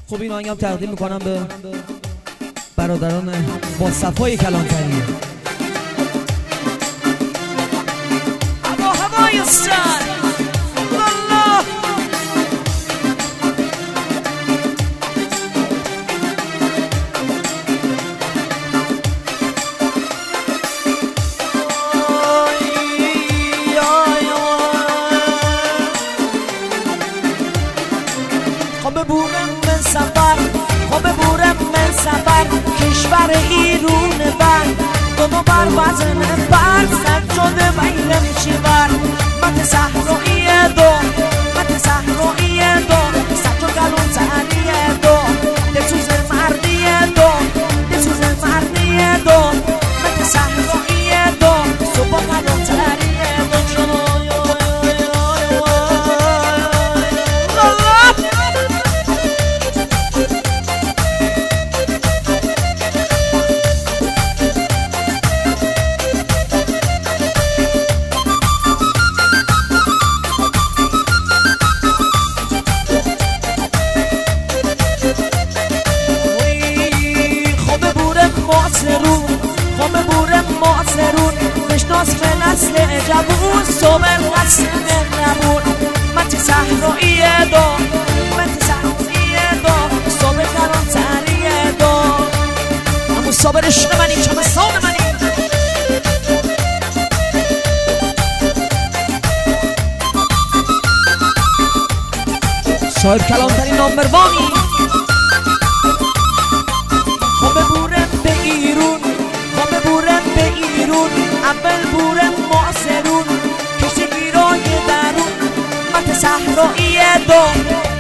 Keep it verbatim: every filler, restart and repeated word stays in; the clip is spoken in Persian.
خب این آهنگم تقدیم میکنم به برادران با صفای کلانتری. هوا هوای سر والله خب بورم من سفر خب بورم من سفر کشور ایرون بر دونو بر وزن بر سر شده بیرم چیور مت صحرایی دو مت صحرایی دو سجو گلون تنی دو دسوز مردی دو دسوز مردی دو مت صحرایی دو صبح گلون تنی دو جنو خب بورم معصرون بشناس به نسل جوون صبر نسل مهربون مت صحرایی دو مت صحرایی دو صبر کلانتری دو همون صبر عشق منی چمستان منی صاحب کلانتری نامبر وانی. خب بورم به ایرون خب بورم به ایرون اول بورم معصرون کشگیرای درون مت صحرایی دو